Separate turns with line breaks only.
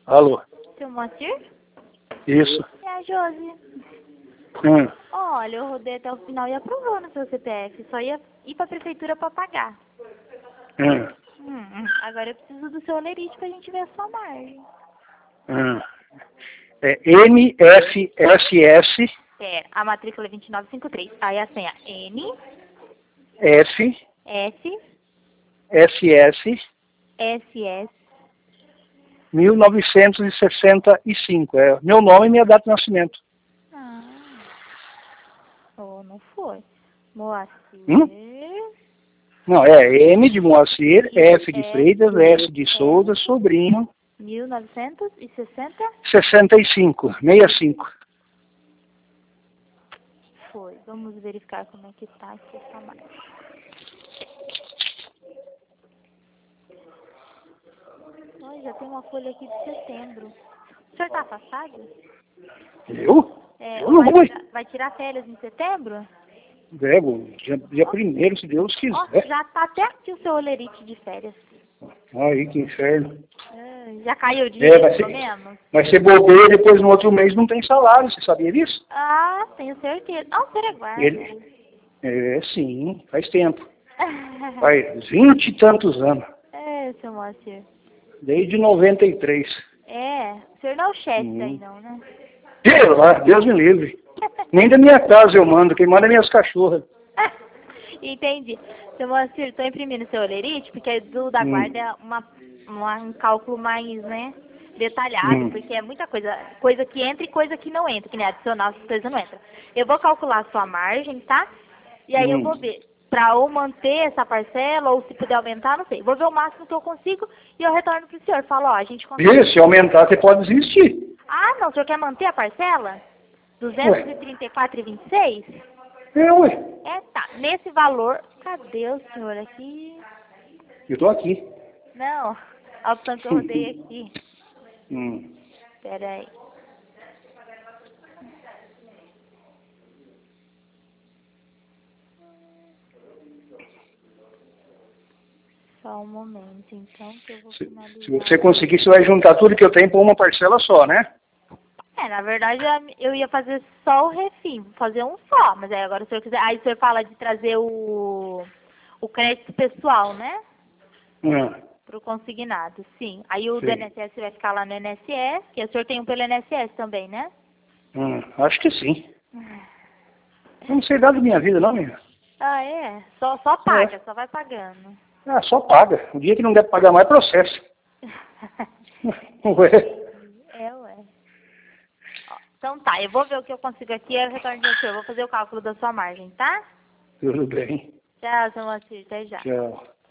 Alô?
Seu Moacir?
Isso.
É a Josi. Olha, eu rodei até o final e aprovou no seu CPF. Só ia ir pra prefeitura pra pagar. Agora eu preciso do seu olerite pra gente ver a sua margem.
É NFSS
Pera, a matrícula é 2953. Aí a senha N,
F
S,
SS
SS.
1965. É meu nome e minha data de nascimento.
Oh, não foi. Moacir.
Não, é M de Moacir, F de Freitas, S de Souza, sobrinho.
1960?
65, 65.
Foi. Vamos verificar como é que tá aqui essa margem. Olha, já tem uma folha aqui de setembro. O senhor tá afastado?
Eu?
É,
Eu não vou.
vai tirar férias em setembro?
Dia 1º, se Deus quiser.
Ó, já tá até aqui o seu olerite de férias.
Aí, que inferno.
Já caiu o dinheiro,
vai
pelo menos?
Vai ser bobeira, depois no outro mês não tem salário, você sabia disso?
Ah, tenho certeza. Ah, o senhor é guarda.
Sim, faz tempo. Faz 20 e tantos anos.
Seu Moacir.
Desde 93.
O senhor não é o chefe aí não, né?
Deus me livre. Nem da minha casa eu mando, quem manda é minhas cachorras.
Entendi. Seu Moacir, estou imprimindo seu olerite, porque do da guarda é um cálculo mais, né, detalhado, porque é muita coisa que entra e coisa que não entra, que nem adicional, essas coisas não entram. Eu vou calcular a sua margem, tá? E aí eu vou ver, para ou manter essa parcela, ou se puder aumentar, não sei. Vou ver o máximo que eu consigo e eu retorno pro senhor. Falo, ó, a gente consegue.
Se aumentar, você pode desistir.
Ah, não, o senhor quer manter a parcela? 234,26?
Ué.
Tá. Nesse valor, cadê o senhor aqui?
Eu tô aqui.
Não, a opção que eu rodei aqui. Pera aí. Só um momento, então, que eu vou finalizar.
Se você conseguir, você vai juntar tudo que eu tenho por uma parcela só, né?
Na verdade, eu ia fazer só o refim, fazer um só, mas aí agora o senhor quiser. Aí o senhor fala de trazer o crédito pessoal, né? Pro consignado, sim. Aí o do INSS vai ficar lá no INSS, que o senhor tem um pelo INSS também, né?
Acho que sim. Eu não sei nada da minha vida, não, minha.
Ah, é? Só paga, só vai pagando.
Só paga. O dia que não der pra pagar mais, processo.
Ué. Então tá, eu vou ver o que eu consigo aqui e eu retorno de senhor. Vou fazer o cálculo da sua margem, tá?
Tudo bem.
Tchau, seu Moacir, até já.
Tchau.